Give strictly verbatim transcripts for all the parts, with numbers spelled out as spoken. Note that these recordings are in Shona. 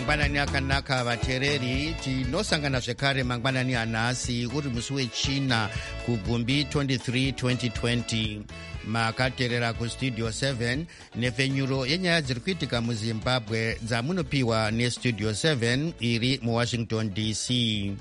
mangwanani akanaka vateereri. Tinosangana zvekare mangwanani anhasi uri musi wechina kugumbi twenty-three twenty twenty. Makateerera kustudio seven nepfenyuro yenyaya dziri kuitika muzimbabwe dzamunopiwa nestudio seven iri muwashington D C.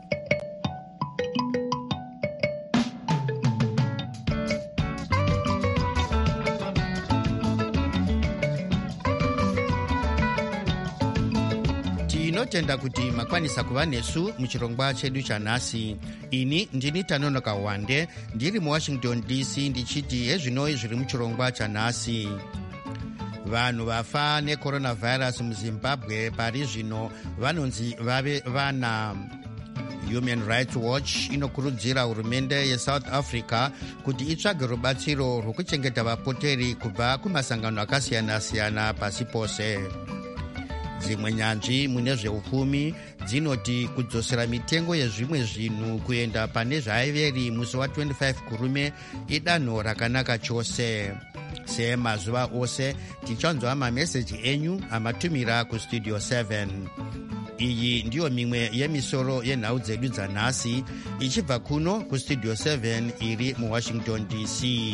Tinotenda kuti makwanisa kuva nesu muchirongwa chedu chanhasi. Ini ndini Tanonoka Wande ndiri muwashington D C ndichiti hezvinoi zviri muchirongwa chanhasi. Vanhu vafa necoronavirus muzimbabwe pari zvino vanonzi vave vana. Human Rights Watch inokurudzira hurumende yeSouth Africa kuti itsvage rubatsiro rwokuchengeta vapoteri kubva kumasangano akasiyana-siyana pasi pose. Dzimwe nyanzvi mune zveupfumi dzinoti kudzosera mitengo yezvimwe zvinhu kuenda pane zvaiveri musi wa twenty-five kurume idanho rakanaka chose. Semazuva ose tichanzwa mameseji enyu amatumira kustudio seven. Iyi ndiyo mimwe yemisoro yenhau dzedu dzanhasi ichibva kuno kustudio seven iri muwashington D C.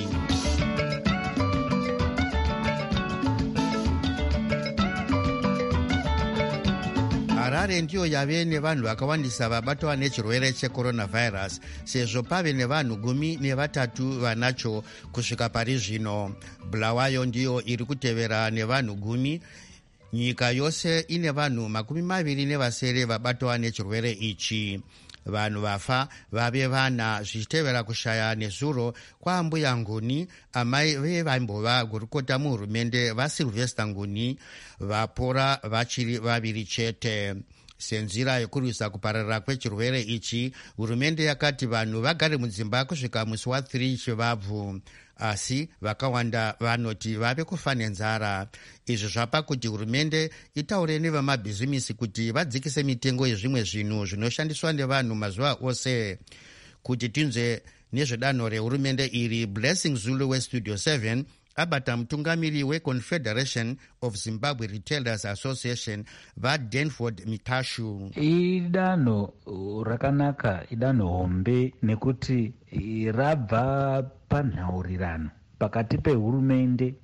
Harare ndiyo yave nevanhu vakawandisa vabatwa nechirwere checoronavirus sezvo pave nevanhu gumi nevatatu vanacho kusvika pari zvino. Bulawayo ndiyo iri kutevera nevanhu gumi. Nyika yose ine vanhu makumi maviri nevasere vabatwa nechirwere ichi. Vanhu vafa vave vana zvichitevera kushaya nezuro kwaambuya Nguni, amai vevaimbowa gurukota muhurumende vaSylvester Nguni, vapora vachiri vaviri chete. Senzira yekurwisa kupararira kwechirwere ichi, hurumende yakati vanhu vagare mudzimba kusvika musi wa three chivabvu. Asi vakawanda vanoti vave kufa nenzara. Izvi zvapa kuti hurumende itaure nevamabhizimisi kuti vadzikise mitengo yezvimwe zvinhu zvinoshandiswa nevanhu mazuva ose. Kuti tinzwe nezvedanho rehurumende iri, Blessing Zulu westudio seven abata mutungamiri weConfederation of Zimbabwe Retailers Association vaDanford Mitashu. Idanho rakanaka, idanho hombe nekuti rabva panhaurirano pakati pehurumende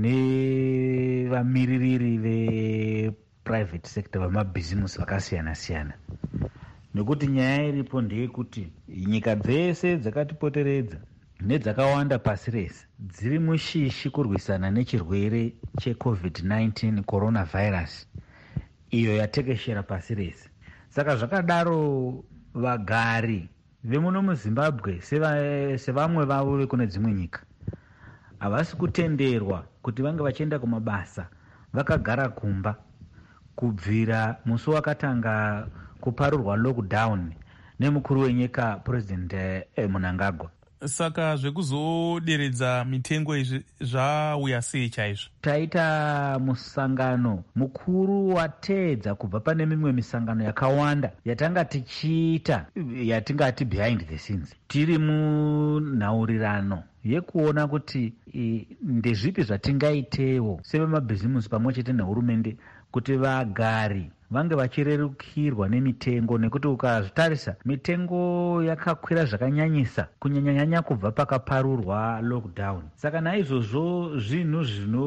nevamiririri veprivate sector vamabhizimusi vakasiyana-siyana. Nekuti nyaya iripo ndeyekuti nyika dzese dzakatipoteredza nedzakawanda pasi rese dziri mushishi kurwisana nechirwere checovid nineteen coronavirus iyo yatekeshera pasi rese. Saka zvakadaro vagari vemuno muZimbabwe sevamwe vavo vekune dzimwe nyika havasi kutenderwa kuti vange vachienda kumabasa vakagara kumba kubvira musi wakatanga kuparurwa lockdown nemukuru wenyika President Mnangagwa. Saka zvekuzoderedza mitengo izvi zvauya sei chaizvo? Taita musangano mukuru wateedza kubva pane mimwe misangano yakawanda yatanga tichiita yatingati behind the scenes. Tiri munhaurirano yekuona kuti ndezvipi zvatingaitewo sevamabhizimusi pamwe chete nehurumende kuti vagari vange vachirerukirwa nemitengo, nekuti ukazvitarisa mitengo yakakwira zvakanyanyisa kunyanyanyanya kubva pakaparurwa lockdown. Saka naizvozvo zvinhu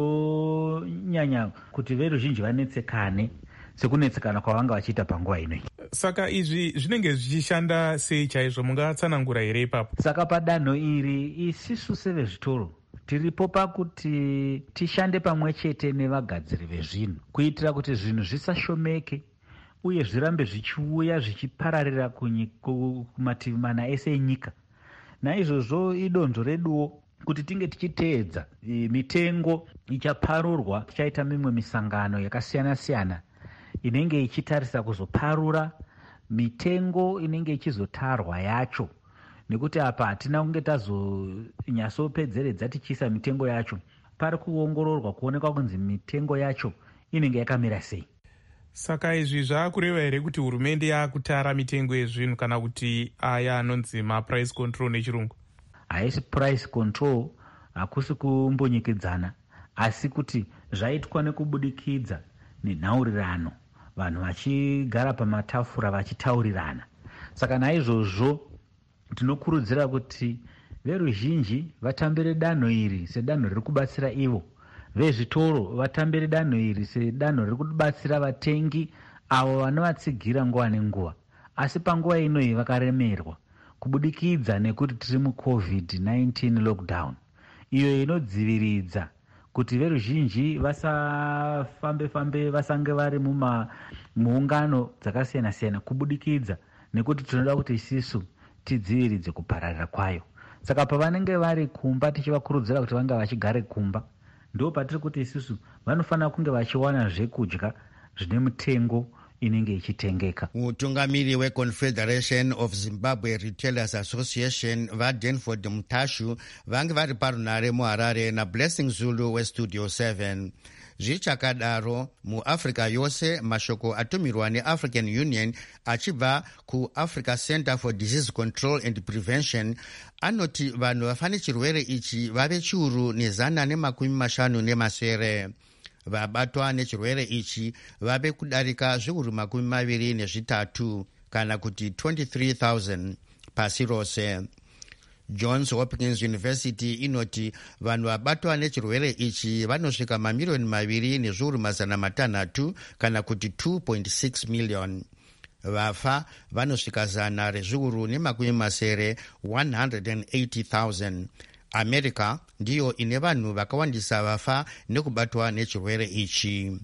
zvinonyanya kuti veruzhinji vanetsekane sekunetsekana kwavanga vachiita panguva ino. Saka izvi zvinenge zvichishanda sei chaizvo, mungatsanangura here ipapo? Saka padanho iri isisu sevezvitoro tiripo pakuti tishande pamwe chete nevagadziri vezvinhu kuitira kuti zvinhu zvisashomeke uye zvirambe zvichiuya zvichipararira kumativi mana ese enyika. Naizvozvo idonzvo reduwo kuti tinge tichiteedza mitengo ichaparurwa. Tichaita mimwe misangano yakasiyana-siyana inenge ichitarisa kuzoparura mitengo inenge ichizotarwa yacho, nekuti apa hatina kunge tazonyatsopedzeredza tichiisa mitengo yacho. Pari kuongororwa kuonekwa kunzi mitengo yacho inenge yakamira sei. Saka izvi zvaakureva here kuti hurumende yaakutara mitengo yezvinhu kana kuti aya anonzi maprice control nechirungu? Haisi price control, hakusi kumbonyikidzana, asi kuti zvaitwa nekubudikidza nenhaurirano vanhu vachigara pamatafura vachitaurirana. Saka naizvozvo tinokurudzira kuti veruzhinji vatambire danho iri sedanho riri kubatsira ivo, vezvitoro vatambire danho iri sedanho riri kubatsira vatengi avo vanovatsigira nguva nenguva, asi panguva inoyi vakaremerwa kubudikidza nekuti tiri mucovid nineteen lockdown, iyo inodziviridza kuti veruzhinji vasafambe-fambe, vasange vari muungano dzakasiyana-siyana, kubudikidza nekuti tinoda kuti isisu tidziviridze kupararira kwayo. Saka pavanenge vari kumba tichivakurudzira kuti vanga vachigare kumba, ndo patiri kuti isusu vanofanira kunge vachiwana zvekudya zvine mutengo inenge ichitengeka. Mutungamiri weConfederation of Zimbabwe Retailers Association vaDanford Mutashu vange vari parunare muHarare naBlessing Zulu weStudio seven. Zvichakadaro muAfrica yose mashoko atumirwa neAfrican Union achibva kuAfrica Center for Disease Control and Prevention anoti vanhu vafane chirwere ichi vave chiuru nezana nemakumi mashanu nemasere. Vabatwa nechirwere ichi vave kudarika zviuru makumi maviri nezvitatu kana kuti twenty-three thousand pasi rose. Johns Hopkins University inoti vanhu vabatwa nechirwere ichi vanosvika mamiliyoni maviri nezviuru mazana matanhatu kana kuti two point six million. Vafa vanosvika zana rezviuru nemakumi masere one hundred eighty thousand. America ndiyo ine vanhu vakawandisa vafa nekubatwa nechirwere ichi.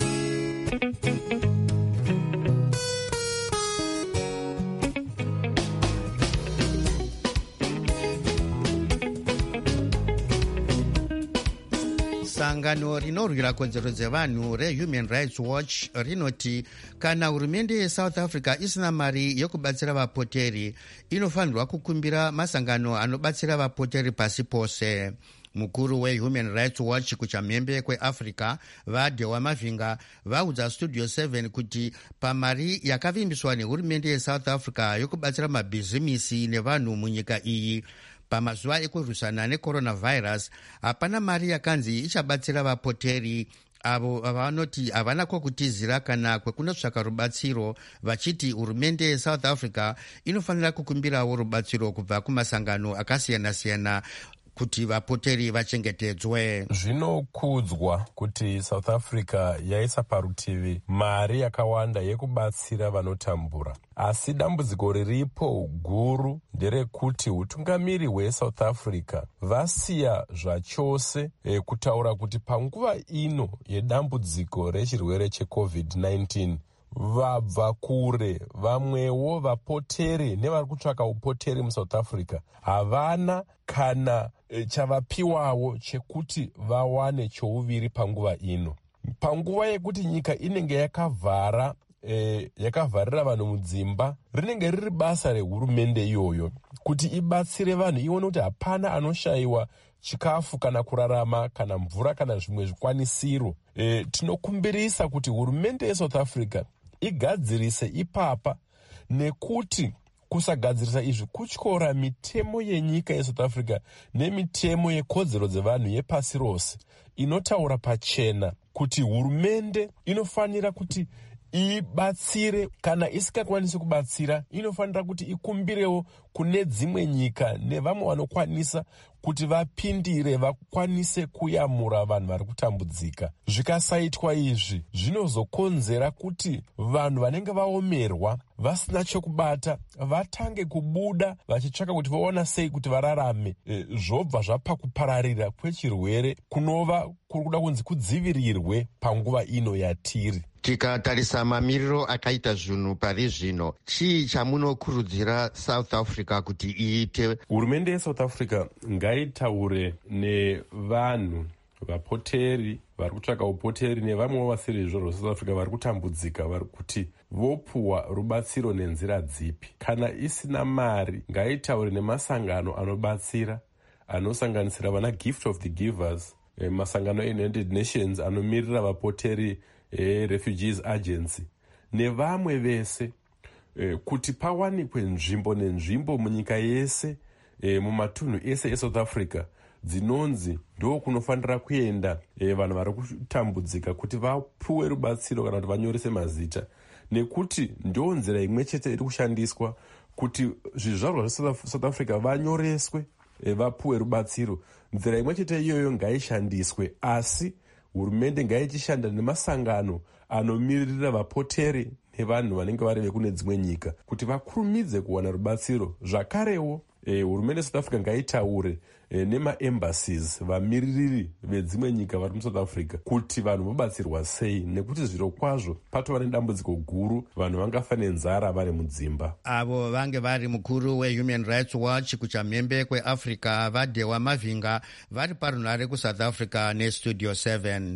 Sangano rinorwira kodzero dzevanhu reHuman Rights Watch rinoti kana hurumende yeSouth Africa isina mari yokubatsira vapoteri, inofanirwa kukumbira masangano anobatsira vapoteri pasi pose. Mukuru weHuman Rights Watch kuchamhembe kweAfrica vaDewa Mavhinga vaudza Studio seven kuti pamari yakavimbiswa nehurumende yeSouth Africa yokubatsira mabhizimisi nevanhu munyika iyi pamazuva ekurwisana necoronavirus, hapana mari yakanzi ichabatsira vapoteri avo vanoti havana kwekutizira kana kwekunotsvaka rubatsiro, vachiti hurumende yeSouth Africa inofanira kukumbirawo rubatsiro kubva kumasangano akasiyana-siyana kuti vapoteri vachengetedzwe. Zvinokudzwa kuti South Africa yaisa parutivi mari yakawanda yekubatsira vanotambura, asi dambudziko riripo guru nderekuti utungamiri hweSouth Africa vasiya zvachose e, kutaura kuti panguva ino yedambudziko rechirwere checovid nineteen vabva kure. Vamwewo vapoteri nevari kutsvaka upoteri muSouth Africa havana kana e, chavapiwawo chekuti vawane chouviri panguva ino, panguva yekuti nyika inenge yakavhara e, yakavharira vanhu mudzimba. Rinenge riri basa rehurumende iyoyo kuti ibatsire vanhu, ione kuti hapana anoshayiwa chikafu kana kurarama kana mvura kana zvimwe zvikwanisiro. E, tinokumbirisa kuti hurumende yeSouth Africa igadzirise ipapa, nekuti kusagadzirisa izvi kutyora mitemo yenyika yeSouth Africa nemitemo yekodzero dzevanhu yepasi rose inotaura pachena kuti hurumende inofanira kuti ibatsire, kana isingakwanisi kubatsira inofanira kuti ikumbirewo kune dzimwe nyika nevamwe vanokwanisa kuti vapindire vakwanise kuyamura vanhu vari kutambudzika. Zvikasaitwa izvi zvinozokonzera kuti vanhu vanenge vaomerwa vasina chokubata vatange kubuda vachitsvaka kuti vaona sei kuti vararame. E, zvobva zvapa kupararira kwechirwere kunova kuri kuda kunzi kudzivirirwe panguva ino yatiri. Tikatarisa mamiriro akaita zvinhu pari zvino, chii chamunokurudzira South Africa kuti iite? Hurumende yeSouth Africa ngaitaure nevanhu vapoteri vari kutsvaka upoteri nevamwewo vasiri izvozvo South Africa vari kutambudzika, vari kuti vopuwa rubatsiro nenzira dzipi. Kana isina mari ngaitaure nemasangano anobatsira anosanganisira vana Gift of the Givers, eh, masangano eUnited Nations anomirira vapoteri, eh, Refugees Agency nevamwe vese, eh, kuti pawanikwe nzvimbo nenzvimbo munyika yese, eh, mumatunhu ese eSouth Africa dzinonzi ndo kunofanira kuenda e, vanhu vari kutambudzika kuti vapuwe rubatsiro kana kuti vanyorese mazita, nekuti ndo nzira imwe chete iri kushandiswa kuti zvizvarwa zveSouth Africa vanyoreswe, e, vapuwe rubatsiro. Nzira imwe chete iyoyo ngaishandiswe, asi hurumende ngaichishanda nemasangano anomiririra vapotere nevanhu vanenge vari vekune dzimwe nyika kuti vakurumidze kuwana rubatsiro. Zvakarewo e, hurumende yeSouth Africa ngaitaure e, nemaembassies, vamiririri vedzimwe nyika vari muSouth Africa, kuti vanhu vobatsirwa sei, nekuti zviro kwazvo patova nedambudziko guru, vanhu vangafa nenzara vari mudzimba. Avo vange vari mukuru weHuman Rights Watch kuchamhembe kweAfrica vaDhewa Mavhinga vari parunhare kuSouth Africa neStudio seven.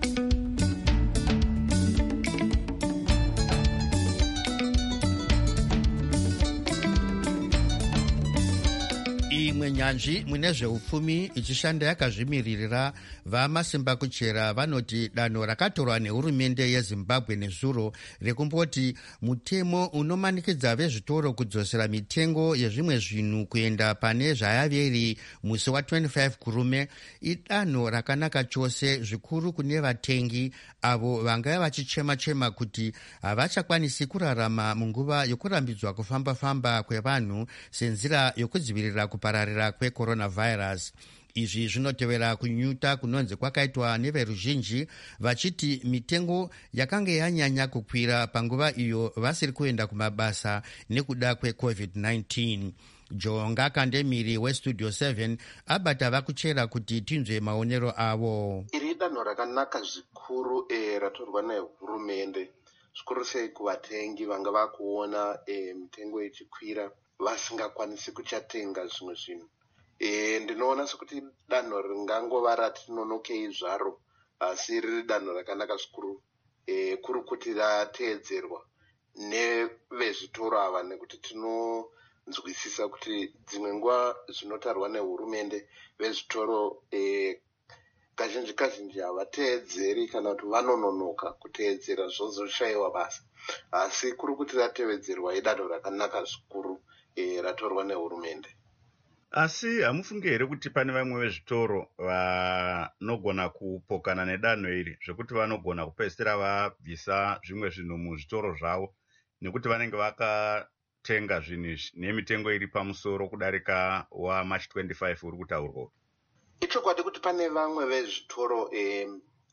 Imwe nyanzvi mune zveupfumi ichishanda yakazvimiririra vamasimba kuchera vanoti danho rakatorwa nehurumende yeZimbabwe nezuro rekumboti mutemo unomanikidza vezvitoro kudzosera mitengo yezvimwe zvinhu kuenda pane zvayave iri musi wa25 kurume idanho rakanaka chose, zvikuru kune vatengi avo vanga vachichema-chema kuti havachakwanisi kurarama munguva yokurambidzwa kufamba-famba kwevanhu senzira yokudzivirira kupararira kwecoronavirus. Izvi zvinotevera kunyuta kunonzi kwakaitwa neveruzhinji vachiti mitengo yakanga yanyanya kukwira panguva iyo vasiri kuenda kumabasa nekuda kwecovid nineteen. Jonga Kandemiri weStudio seven abata vakuchera kuti tinzwe maonero avo. Iri danho rakanaka zvikuru e, ratorwa nehurumende, zvikuru sei kuvatengi vanga vakuona e, mitengo ichikwira vasingakwanisi kuchatenga zvimwe zvinhu. E, ndinoona sekuti danho ringangova rati nonokei zvaro, asi riri danho rakanaka zvikuru, e, kuri kuti rateedzerwa nevezvitoro ava, nekuti tinonzwisisa kuti dzimwe nguva zvinotarwa nehurumende vezvitoro e, kazhinji kazhinji havateedzeri kana kuti vanononoka kuteedzera zvozoshayiwa basa, asi kuri kuti ratevedzerwa idanho rakanaka zvikuru e, ratorwa nehurumende. Asi hamufunge here kuti pane vamwe vezvitoro vanogona kupokana nedanho iri zvekuti vanogona kupedzisira vabvisa zvimwe zvinhu muzvitoro zvavo nekuti vanenge vakatenga zvinhu izvi nemitengo iri pamusoro kudarika waMarch twenty-five uri kutaurwa? Ichokwadi kuti pane vamwe vezvitoro e,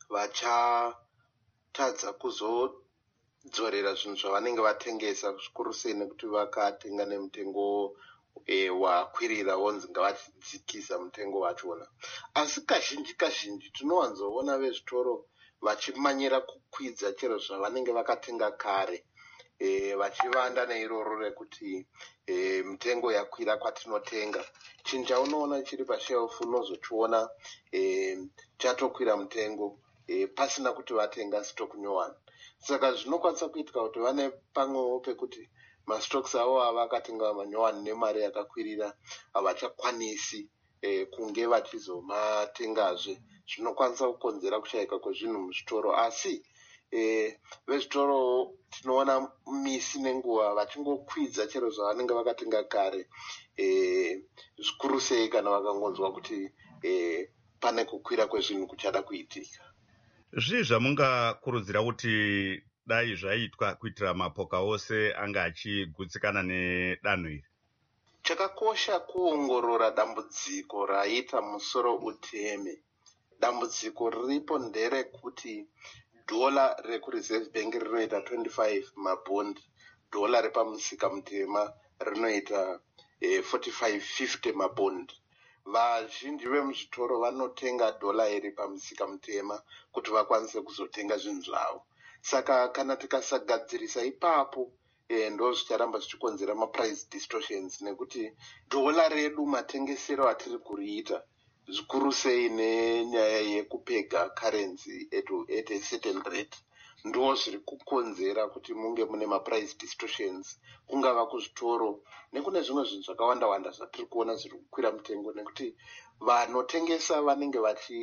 vachatadza kuzodzorera zvinhu zvavanenge vatengesa, zvikuru sei nekuti vakatenga nemitengo E, wakwirira wonzi ngavachidzikisa mutengo wachona. Asi kazhinji kazhinji tinowanzoona vezvitoro vachimanyira kukwidza chero zvavanenge vakatenga kare, e, vachivanda neiroro rekuti e, mitengo yakwira kwatinotenga. Chinja unoona chiri pashelfu unozochiona e, chatokwira mutengo e, pasina kuti vatenga stock nyowani. Saka zvinokwanisa kuitika kuti vane pamwewo pekuti mastocks avo avakatenga manyowani nemari yakakwirira havachakwanisi e, kunge vachizomатengazve, zvinokwanisa kukonzera kushayika kwezvinhu muzvitoro. Asi e, vezvitoro tinoona misi nenguva vachingokwidza chero zvavanenge vakatenga kare, e, zvikuru sei kana vakangonzwa kuti e, pane kukwira kwezvinhu kuchada kuitika. Zvii zvamungakurudzira kuti dai zvaitwa kuitira mapoka ose anga achigutsikana nedanho iri? Chakakosha kuongorora dambudziko raita musoro uteme. Dambudziko riripo nderekuti dhola rekureserve bank rinoita twenty-five mabond, dhola repamusika mutema rinoita eh, forty-five fifty mabond. Vazhinji vemuzvitoro vanotenga dhola iri pamusika mutema kuti vakwanise kuzotenga zvinhu zvavo. Saka kana tikasagadzirisa ipapo e, ndo zvicharamba zvichikonzera maprice distortions, nekuti dhola redu matengesero atiri kuriita zvikuru sei nenyaya yekupega currency etu at a certain rate ndo zviri kukonzera kuti munge mune maprice distortions, kungava kuzvitoro nekune zvimwe zvinhu zvakawanda wanda zvatiri kuona zviri kukwira mutengo, nekuti vanotengesa vanenge vachi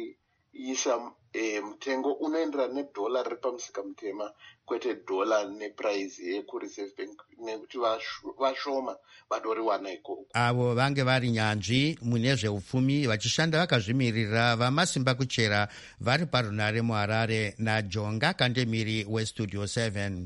isa e, mutengo unoenderana nedhora riri pamusika mutema, kwete dhora nepuraizi yekureserve bank, nekuti vashoma vadoriwana ikoko. Avo vange vari nyanzvi mune zveupfumi vachishanda vakazvimirira vamasimba kuchera vari parunare muHarare naJonga Kandemiri westudio seven.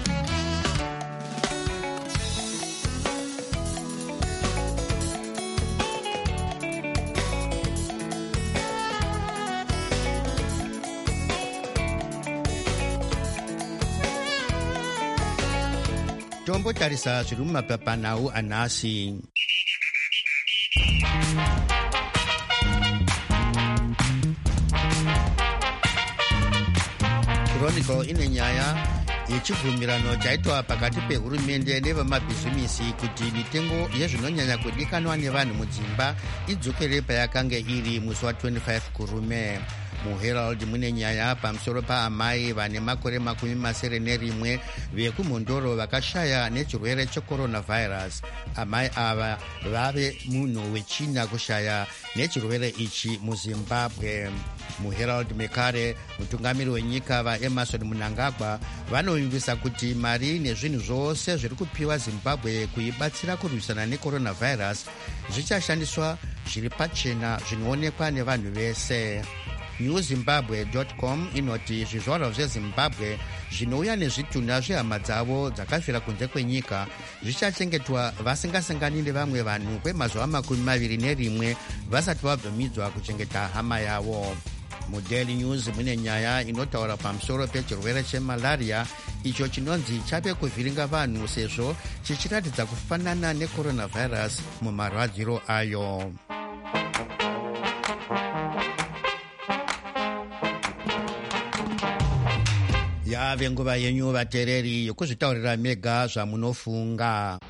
Tombotarisa zviri mumapepanhau anhasi. Chronicle ine nyaya yechibvumirano chaitwa pakati pehurumende nevemabhizimisi kuti mitengo yezvinonyanya kudikanwa nevanhu mudzimba idzokere payakanga iri musi wa25 kurume. MuHerald mune nyaya pamusoro paamai vane makore makumi masere nerimwe vekumhondoro vakashaya nechirwere checoronavirus. Amai ava vave munhu wechina kushaya nechirwere ichi muZimbabwe. MuHerald mekare mutungamiri wenyika vaEmerson Mnangagwa vanovimbisa kuti mari nezvinhu zvose zviri kupiwa Zimbabwe kuibatsira kurwisana necoronavirus zvichashandiswa zviri pachena zvinoonekwa nevanhu vese. new zimbabwe dot com inoti zvizvarwa zveZimbabwe zvinouya nezvitunha zvehama dzavo dzakafira kunze kwenyika zvichachengetwa vasingasangani nevamwe vanhu kwemazuva makumi maviri nerimwe vasati vabvumidzwa kuchengeta hama yavo. MuDaily News mune nyaya inotaura pamusoro pechirwere chemalaria icho chinonzi chave kuvhiringa vanhu sezvo chichiratidza kufanana necoronavirus mumarwadziro ayo. Yave nguva yenyu vatereri yokuzvitaurira mega zvamunofunga.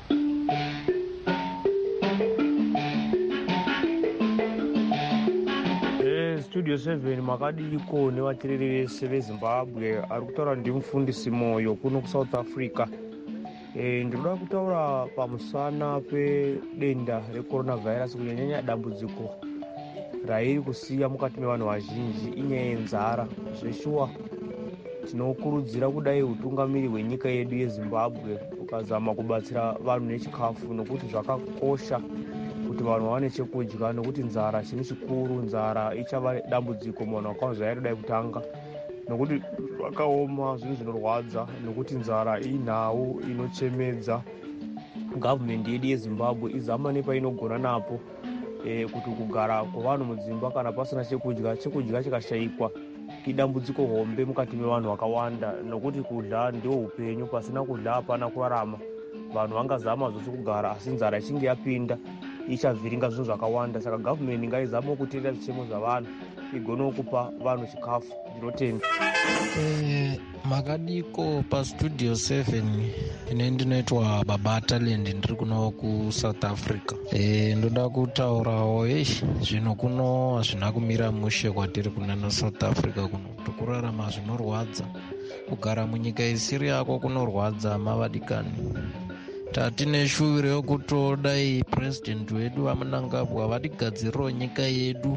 Studio seven makadiko nevatereri vese veZimbabwe, ari kutaura ndimufundisi Moyo kuno kuSouth Africa. E, ndinoda kutaura pamusana pedenda recoronavirus, kunyanya dambudziko rairi kusiya mukati mevanhu vazhinji inyaya yenzara. Zveshuwa tinokurudzira kudai utungamiri hwenyika yedu yeZimbabwe ukazama kubatsira vanhu nechikafu, nokuti zvakakosha kuti vanhu vawane chekudya, nokuti nzara chinhu chikuru. Nzara ichava dambudziko munhu akazoya kudai kutanga, nokuti zvakaoma, zvinhu zvinorwadza, nokuti nzara inhau inochemedza. Gavhumendi yedu yeZimbabwe izama nepainogona napo e, kuti kugara kwevanhu mudzimba kana pasina chekudya, chekudya chikashayikwa idambudziko hombe mukati mevanhu vakawanda, nokuti kudla ndio upenyu, pasina kudla hapana kurarama. Vanhu vangazama zvose kugara, asi nzara ichinge yapinda ichavhiringa zvinhu zvakawanda. Saka gavhumendi ngaizame kuteerera zvichemo zvavanhu igone kupa vanhu chikafu. Ndinotenda. Eh, makadiko pastudio seven ine ndinoitwa Baba Talent, ndiri kuno kuSouth Africa. Eh, ndoda kutaurawo eish zvino kuno hazvina kumira mushe kwatiri kunana South Africa kuno. Tokurarama zvinorwadza, kugara munyika isiri yako kunorwadza mavadikani. Tatine shuviro yokutodai president wedu vaMnangagwa vatigadziriro nyika yedu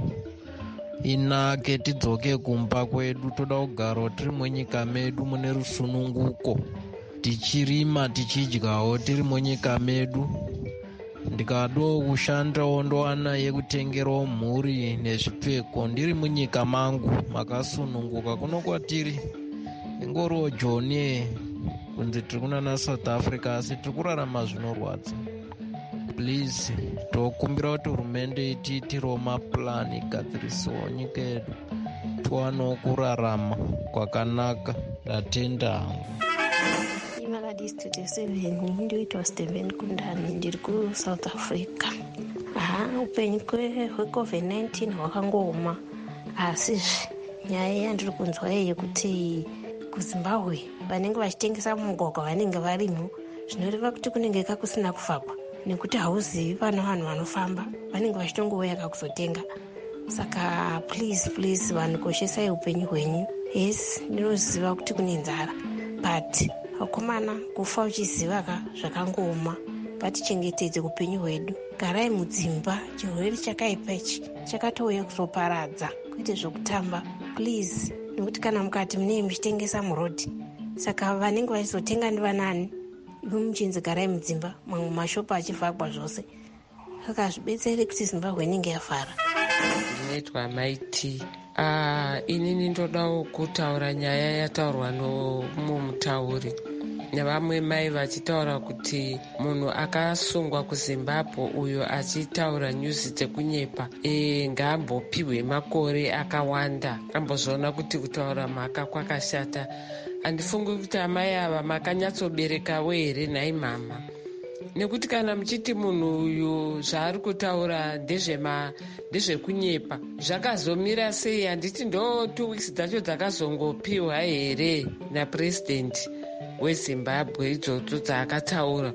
inake, tidzoke kumba kwedu. Toda kugarawo tiri munyika medu mune rusununguko, tichirima tichidyawo tiri munyika medu. Ndikado kushandawo ndowana yekutengerawo mhuri nezvipfeko ndiri munyika mangu makasununguka. Kuno kwatiri ingoriwo joni kunzi tiri kunana South Africa, asi tiri kurarama zvinorwadza. Please tokumbira kuti hurumende itiitirewo mapurani igadzirisewo nyika yedu tiwanewo kurarama kwakanaka. Ndatenda hangu. Imaladi Studio seven ndoitwa Steven Kundani, ndiri kuSouth Africa. Aha, upenyu hwecovid nineteen hwakangooma, asi nyaya yandiri kunzwa yekuti kuZimbabwe vanenge vachitengesa mugwagwa vanenge varimo, zvinoreva kuti kunenge kakusina kufakwa, nekuti hauzivi vana vanhu vanofamba vanenge vachitongouya kakuzotenga. Saka please please vanhu koshesai upenyu hwenyu. Yes, ndinoziva kuti kune nzara, but akomana kufa uchiziva ka zvakangooma. Ngatichengetedze upenyu hwedu, garai mudzimba. Chirwere chakaipa ichi chakatouya kuzoparadza. kwete zvokutamba please, nekuti kana mukati munee muchitengesa murodhi, saka vanenge vachizotenga ndivanani? Ivo muchinzi garai mudzimba, mamwe mashopu achivhagwa zvose. Saka zvibetsere kuti Zimbabwe inenge yavhara. Ndinoitwa maiti. Uh, inini ndodawo kutaura nyaya yataurwa nomumutauri nevamwe mai vachitaura kuti munhu akasungwa kuZimbabwe uyo achitaura nyuzi dzekunyepa e, ngaambopiwe makore akawanda ambozviona kuti kutaura mhaka kwakashata. Handifungi kuti amai ava makanyatsoberekawo here nhai mama, nekuti kana muchiti munhu uyu zvaari kutaura ndezvekunyepa zvakazomira sei? Handiti ndo two weeks dzacho dzakazongopiwa here napurezidendi weZimbabwe idzodzo dzaakataura.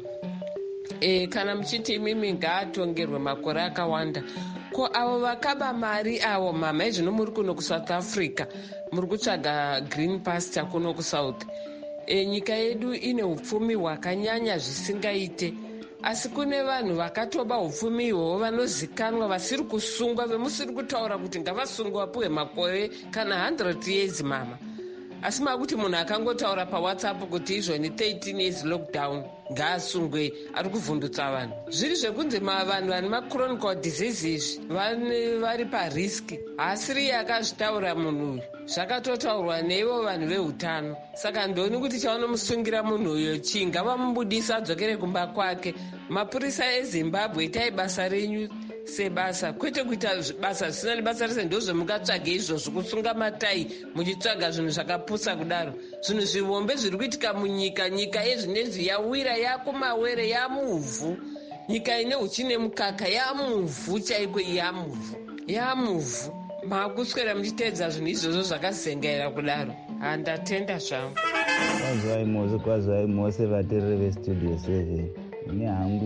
E, kana muchiti imimi ngaatongerwe makore akawanda, ko avo vakaba mari avo mama izvino muri kuno kuSouth Africa muri kutsvaga green pasture kuno kuSouth. E, nyika yedu ine upfumi hwakanyanya zvisingaite, asi kune vanhu vakatoba upfumi ihwohwo vanozikanwa vasiri kusungwa, vemusiri kutaura kuti ngavasungwa vapuwe makore kana one hundred years mama. Asi makuti munhu akangotaura paWhatsApp kuti izvoni thirteen years lockdown ngaasungwe, ari kuvhundutsa vanhu. Zviri zvekunzi vanhu vane machronical diseases vari pariski, haasiri akazvitaura munhu uyu, zvakatotaurwa neivo vanhu veutano. Saka ndoni kuti chavanomusungira munhu uyo chinga vamubudisa adzokere kumba kwake. Mapurisa eZimbabwe, itai basa renyu sebasa, kwete kuita basa zvisina nebasa rese. Ndozvemungatsvaga izvozvo, kusunga matai muchitsvaga zvinhu zvakapusa kudaro. Zvinhu zvihombe zviri kuitika munyika, nyika yezvinezvi yawira, yakumawere, yamuvhu. Nyika ine uchi nemukaka yamuvhu chaiko, yamuvhu yamuvhu. Makuswera muchiteedza zvinhu izvozvo zvakazengaira kudaro. Handatenda zvangu. Kwazai mose, kwazai mose vateereri vestudio seven. Ine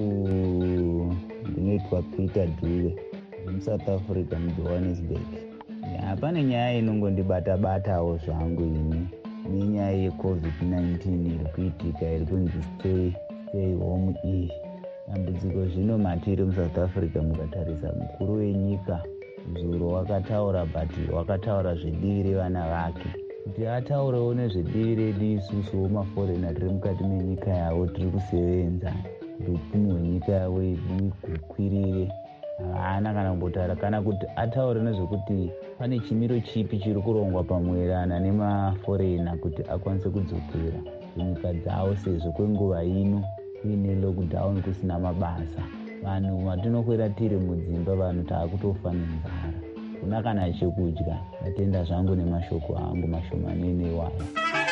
hangu ndinoitwa Peter Dube muSouth Africa muJohannesburg. Hapane nyaya inongondibata-batawo zvangu ini nenyaya yecovid nineteen iri kuitika, iri kunzi stay stay home iyi. Dambudziko zvino matiri muSouth Africa mukatarisa, mukuru wenyika zuro wakataura but wakataura zvedii revana vake, kuti ataurewo nezvedii redu isusuwo maforena tiri mukati menyika yavo tiri kusevenza, kuti upfumi hwenyika yavo yedu kukwirire. Haana kana kumbotaura kana kuti ataure nezvekuti pane chimiro chipi chiri kurongwa pamwerana nemaforena kuti akwanise kudzokera kunyika dzavo, sezvo kwenguva ino kuine lockdown kusina mabasa. Vanhu matinokwera tiri mudzimba, vanhu taakutofa nenzara, kuna kana chekudya. Ndatenda zvangu nemashoko angu mashomanene iwayo.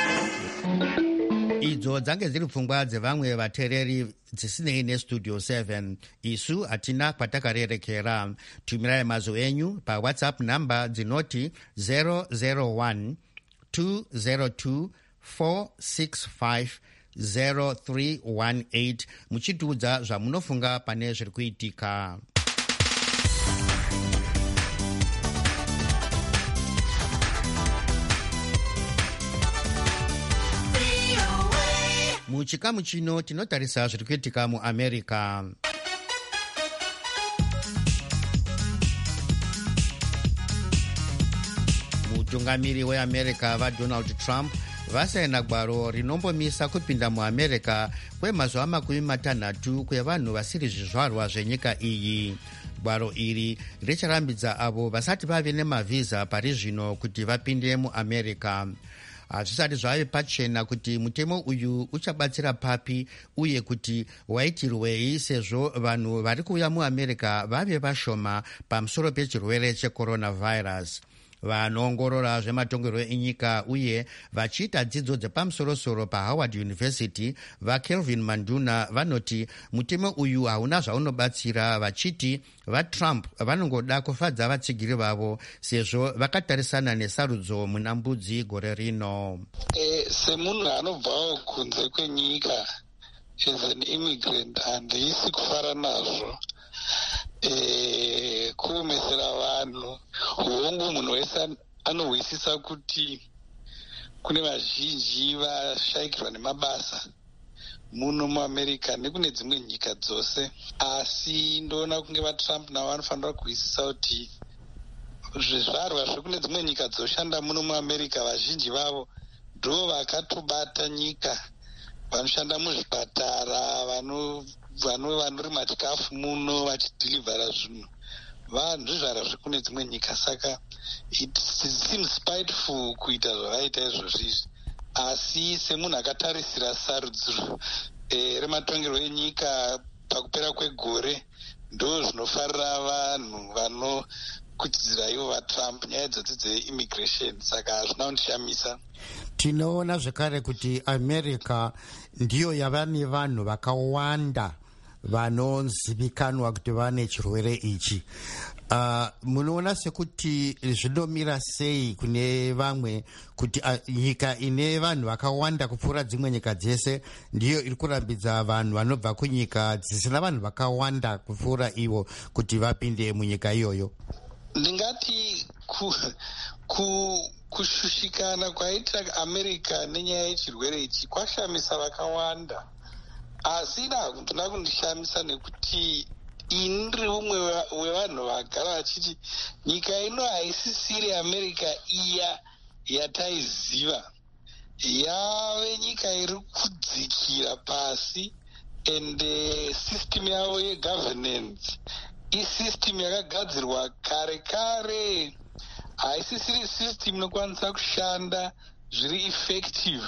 Idzo dzange dziri pfungwa dzevamwe vateereri dzisinei nestudio seven. Isu hatina kwatakarerekera. Tumirai mazwi enyu paWhatsApp namba dzinoti zero zero one two zero two four six five zero three one eight muchitiudza zvamunofunga pane zviri kuitika. Muchikamu chino tinotarisa zviri kuitika muAmerica. Mutungamiri weAmerica vaDonald Trump vasaina gwaro rinombomisa kupinda muAmerica kwemazuva makumi matanhatu kwevanhu vasiri zvizvarwa zvenyika iyi. Gwaro iri richarambidza avo vasati vave nemavhiza pari zvino kuti vapinde muAmerica. Hazvisati zvave pachena kuti mutemo uyu uchabatsira papi uye kuti waitirwei, sezvo vanhu vari kuuya muAmerica vave vashoma pamusoro pechirwere checoronavirus. Vanoongorora zvematongerwo enyika uye vachiita dzidzo dzepamusorosoro paHoward University vaKelvin Manduna vanoti mutemo uyu hauna zvaunobatsira, vachiti vaTrump vanongoda kufadza vatsigiri vavo sezvo vakatarisana nesarudzo muna mbudzi gore rino. E, semunhu anobvawo kunze kwenyika as an immigrant handisi kufara nazvo. E, kuomesera vanhu hongu, munhu wese anohwisisa kuti kune vazhinji vashayikirwa nemabasa muno muAmerica nekune dzimwe nyika dzose, asi ndoona kunge vaTrump navo vanofanira kuhwisisa kuti zvizvarwa zvekune dzimwe nyika dzoshanda muno muamerica vazhinji vavo ndo vakatobata nyika, vanoshanda muzvipatara, vanorima chikafu muno vachidhilivhara zvinhu, vanhu zvizvarwa zvekune dzimwe nyika. Saka it seems spiteful kuita zvavaita izvozvizvi, asi semunhu akatarisira sarudzo e, rematongerwo enyika pakupera kwegore ndo zvinofarira vanhu vanokutidzira ivo vaTrump nyaya idzodzi dzeimmigration. Saka hazvina kundishamisa. Tinoona zvekare kuti America ndiyo yava nevanhu vakawanda vanozivikanwa kuti vane chirwere ichi. Uh, munoona sekuti zvinomira sei kune vamwe kuti uh, nyika ine vanhu vakawanda kupfuura dzimwe nyika dzese ndiyo iri kurambidza vanhu vanobva kunyika dzisina vanhu vakawanda kupfuura ivo kuti vapinde munyika iyoyo? Ndingati ku, ku, kushushikana kwaita America nenyaya yechirwere ichi kwashamisa vakawanda, asi ndakunda kundishamisa nekuti ini ndiri umwe wevanhu vagara vachiti nyika ino haisisiri America iya yataiziva, yave nyika iri kudzikira pasi, ende system yavo yegovernance isystem yakagadzirwa kare kare, haisisiri system inokwanisa kushanda zviri effective.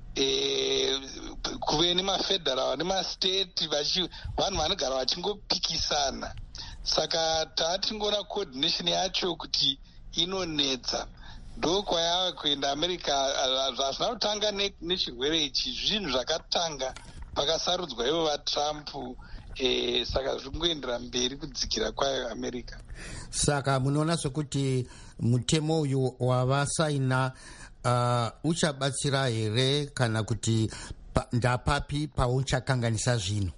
E, kuve nemafederal nemastate vanhu vanogara vachingopikisana. Saka tatingona coordination yacho kuti inonetsa, ndo kwayava kuenda America. Zvazvina kutanga nechirwere ichi, zvinhu zvakatanga pakasarudzwa ivo vaTrump. E, saka zviri kungoendera mberi kudzikira kwayo America. Saka munoona sokuti mutemo uyu wavasaina Uh, uchabatsira here kana kuti pa, ndapapi pauchakanganisa zvinhu?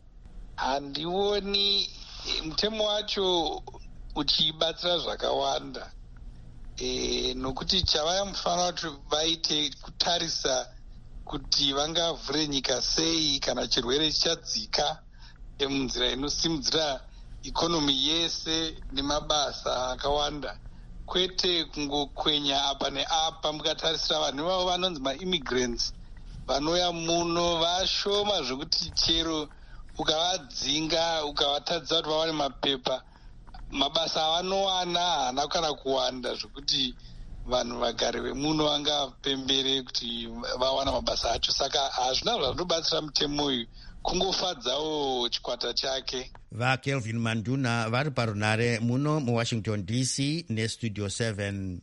Handioni mutemo wacho uchibatsira zvakawanda, e, nokuti chavaya mufanira kuti vaite kutarisa kuti vangavhure nyika sei kana chirwere chichadzika e, munzira inosimudzira ikonomi yese nemabasa akawanda, kwete kungokwenya apa neapa. Mukatarisira vanhu vavo vanonzi maimmigrants vanouya muno vashoma zvekuti chero ukavadzinga ukavatadzisa kuti vawane mapepa, mabasa avanowana haana kana kuwanda zvekuti vanhu vagari vemuno vangapembere kuti vawana mabasa acho. Saka hazvina zvazvinobatsira mutemo uyu, kungofadzawo chikwata chake. VaKelvin Manduna vari parunare muno muWashington D C nestudio seven.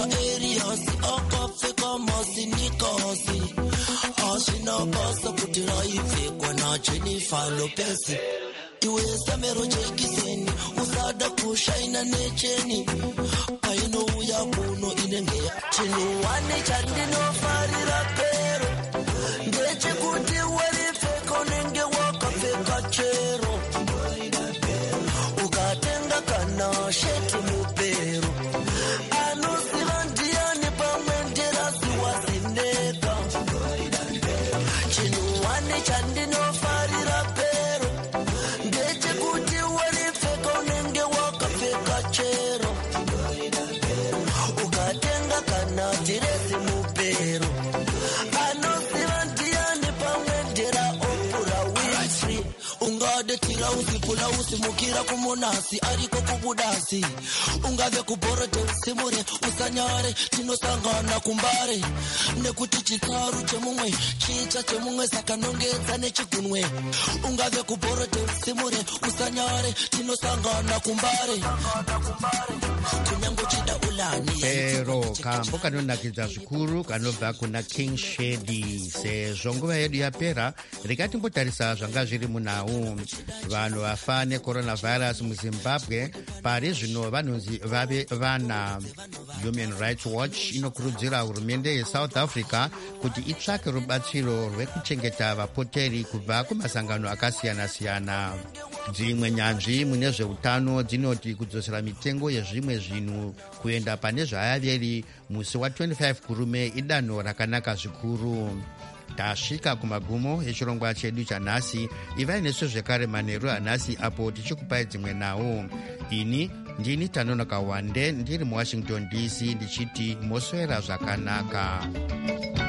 Iwe samero jekiseni usada kushaina necheni painouya kuno inenge chinuwane chandinofarira pero ndechekuti waripfeka unenge wakapfeka chero ukatenga kana sheti mupero anoziva ndiani pamwe nderasi wazineka chinuwane chandinofarira pero ndechekuti waripfeka unenge wakapfeka chero ukatenga kana diresi mupero anoziva ndiani pamwe ndera opura Winfrey ungade tirausi pulausi mukira kumonasi ariko kubudasi ungave kubhorode usimure usanyare tinosangana kumbare nekuti chikaru chemumwe chicha chemumwe saka nongedza nechigunwe ungave kubhorode usimure usanyare tinosangana kumbare kunyango chida ulani pero kambo kanonakidza zvikuru kanobva kuna King Shady. Sezvo nguva yedu yapera, regai timbotarisa zvanga zviri munhau. Vanhu vafa necoronavirus muZimbabwe pari zvino vanonzi vave vana. Human Rights Watch inokurudzira hurumende yeSouth Africa kuti itsvake rubatsiro rwekuchengeta vapoteri kubva kumasangano akasiyana-siyana. Dzimwe nyanzvi mune zveutano dzinoti kudzosera mitengo yezvimwe zvinhu kuenda pane zvayaveri musi wa25 kurume idanho rakanaka zvikuru. Tasvika kumagumo echirongwa chedu chanhasi. Ivai nesu zvekare manheru anhasi apo tichikupai dzimwe nhau. Ini ndini Tanonoka Wande ndiri muwashington D C ndichiti moswera zvakanaka.